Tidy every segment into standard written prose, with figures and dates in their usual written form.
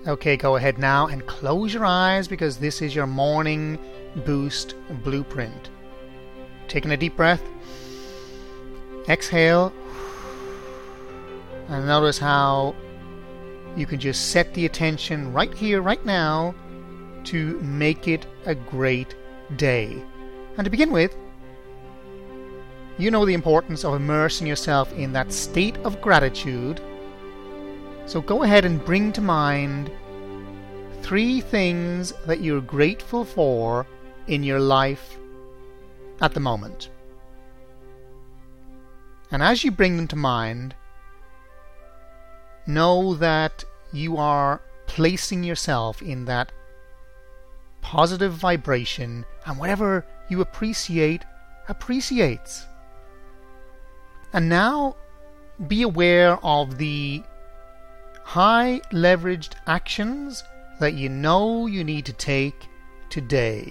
Okay, go ahead now and close your eyes because this is your morning boost blueprint. Taking a deep breath. Exhale. And notice how you can just set the attention right here, right now, to make it a great day. And to begin with, you know the importance of immersing yourself in that state of gratitude. So go ahead and bring to mind 3 things that you're grateful for in your life at the moment. And as you bring them to mind, know that you are placing yourself in that positive vibration, and whatever you appreciate, appreciates. And now be aware of the high leveraged actions that you know you need to take today.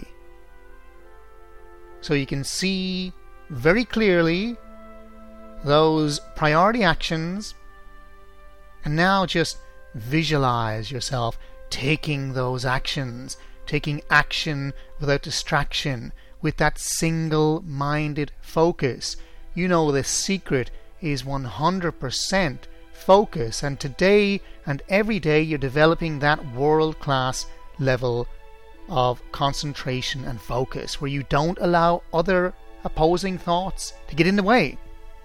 So you can see very clearly those priority actions, and now just visualize yourself taking those actions, taking action without distraction, with that single-minded focus. You know the secret is 100% focus, and today and every day you're developing that world-class level of concentration and focus where you don't allow other opposing thoughts to get in the way.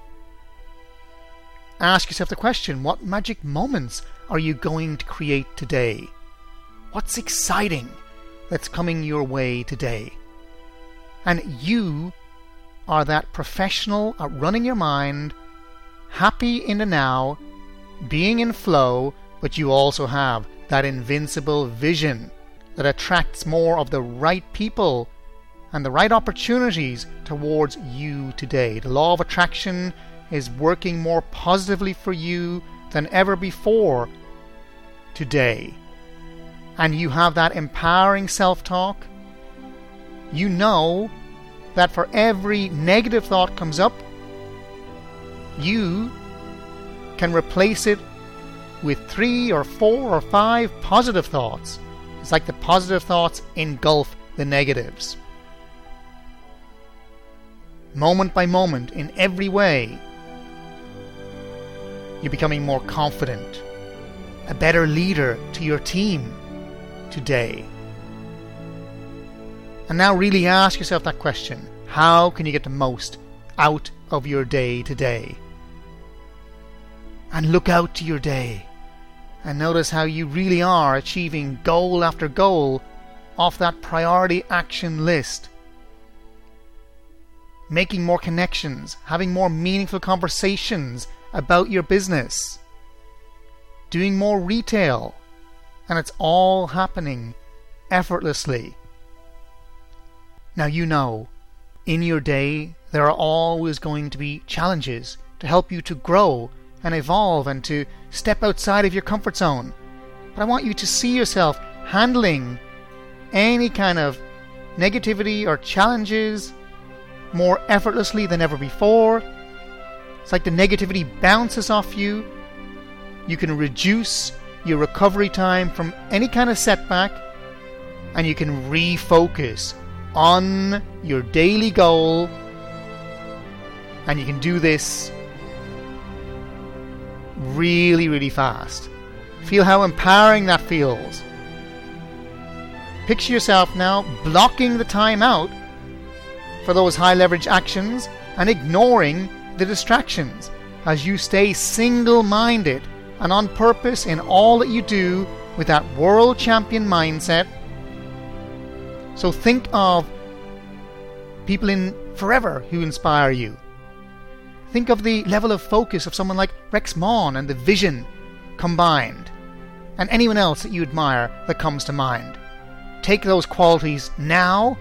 Ask yourself the question, what magic moments are you going to create today? What's exciting that's coming your way today? And you are that professional at running your mind, happy in the now, being in flow, but you also have that invincible vision that attracts more of the right people and the right opportunities towards you today. The law of attraction is working more positively for you than ever before today. And you have that empowering self-talk. You know that for every negative thought comes up, you can replace it with 3 or 4 or 5 positive thoughts. It's like the positive thoughts engulf the negatives. Moment by moment, in every way, you're becoming more confident, a better leader to your team today. And now really ask yourself that question. How can you get the most out of your day today? And look out to your day and notice how you really are achieving goal after goal off that priority action list. Making more connections, having more meaningful conversations about your business, doing more retail, and it's all happening effortlessly. Now you know, in your day there are always going to be challenges to help you to grow and evolve and to step outside of your comfort zone. But I want you to see yourself handling any kind of negativity or challenges more effortlessly than ever before. It's like the negativity bounces off you. You can reduce your recovery time from any kind of setback, and you can refocus on your daily goal, and you can do this really, really fast. Feel how empowering that feels. Picture yourself now blocking the time out for those high leverage actions and ignoring the distractions as you stay single-minded and on purpose in all that you do with that world champion mindset. So think of people in forever who inspire you. Think of the level of focus of someone like Rex Maughan and the vision combined, and anyone else that you admire that comes to mind. Take those qualities now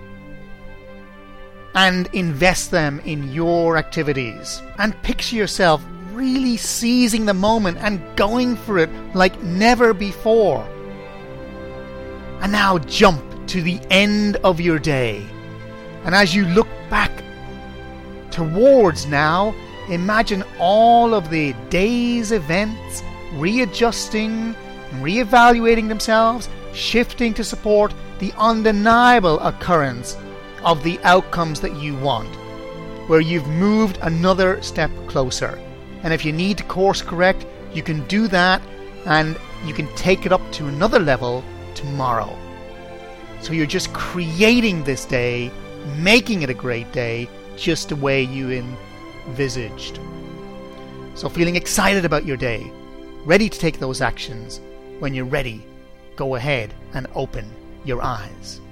and invest them in your activities. And picture yourself really seizing the moment and going for it like never before. And now jump to the end of your day. And as you look back towards now, imagine all of the day's events readjusting reevaluating themselves, shifting to support the undeniable occurrence of the outcomes that you want, where you've moved another step closer. And if you need to course correct, you can do that, and you can take it up to another level tomorrow. So you're just creating this day, making it a great day, just the way you envisaged. So feeling excited about your day, ready to take those actions. When you're ready, go ahead and open your eyes.